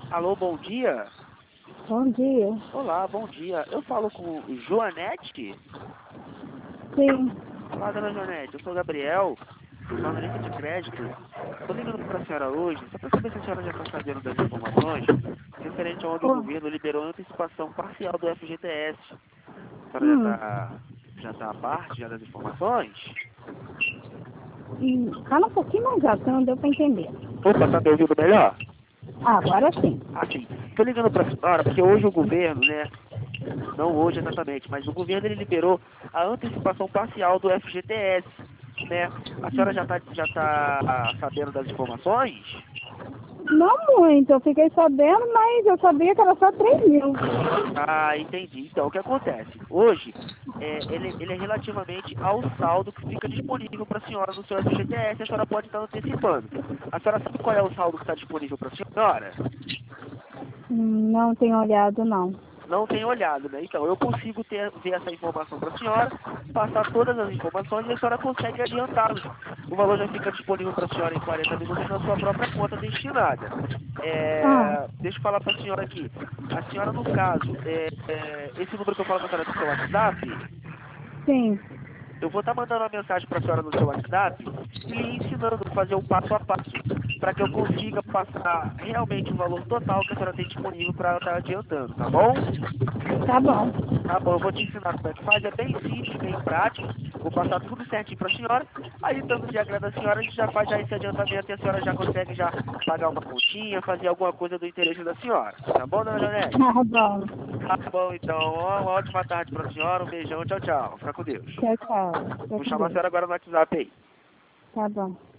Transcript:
Alô, bom dia? Bom dia. Olá, bom dia. Eu falo com Joanete? Sim. Olá, dona Joanete. Eu sou o Gabriel, jornalista de crédito. Estou ligando para a senhora hoje, só para saber se a senhora já está sabendo das informações referente a onde o Oh, governo liberou a antecipação parcial do FGTS. A senhora hum. já tá a parte já das informações? Fala um pouquinho mais alto, não deu para entender. Opa, tá me ouvindo melhor? Agora sim. Assim, estou ligando para a senhora porque hoje o governo, né? Não hoje exatamente, mas o governo ele liberou a antecipação parcial do FGTS, né? A senhora já tá sabendo das informações? Não muito, eu fiquei sabendo, mas eu sabia que era só 3 mil. Ah, entendi. Então, o que acontece? Hoje, ele é relativamente ao saldo que fica disponível para a senhora no seu FGTS, a senhora pode estar antecipando. A senhora sabe qual é o saldo que está disponível para a senhora? Não tenho olhado, não. Não tem olhado, né? Então, eu consigo ver essa informação para a senhora, passar todas as informações e a senhora consegue adiantá-los. O valor já fica disponível para a senhora em 40 minutos na sua própria conta destinada. Ah, Deixa eu falar para a senhora aqui. A senhora, no caso, esse número que eu falo com a senhora do seu WhatsApp, sim. eu vou estar mandando uma mensagem para a senhora no seu WhatsApp e lhe ensinando a fazer o passo a passo, para que eu consiga passar realmente o valor total que a senhora tem disponível para estar adiantando, tá bom? Tá bom. Tá bom, eu vou te ensinar como é que faz, é bem simples, bem prático, vou passar tudo certinho para a senhora, aí estando de agrado da senhora, a gente já faz já esse adiantamento e a senhora já consegue já pagar uma continha, fazer alguma coisa do interesse da senhora, tá bom, dona Janete? Tá bom. Tá bom, então, uma ótima tarde para a senhora, um beijão, tchau, tchau, fica com Deus. Tchau, tchau. Fica Vou com chamar a Deus. senhora agora no WhatsApp aí. Tá bom.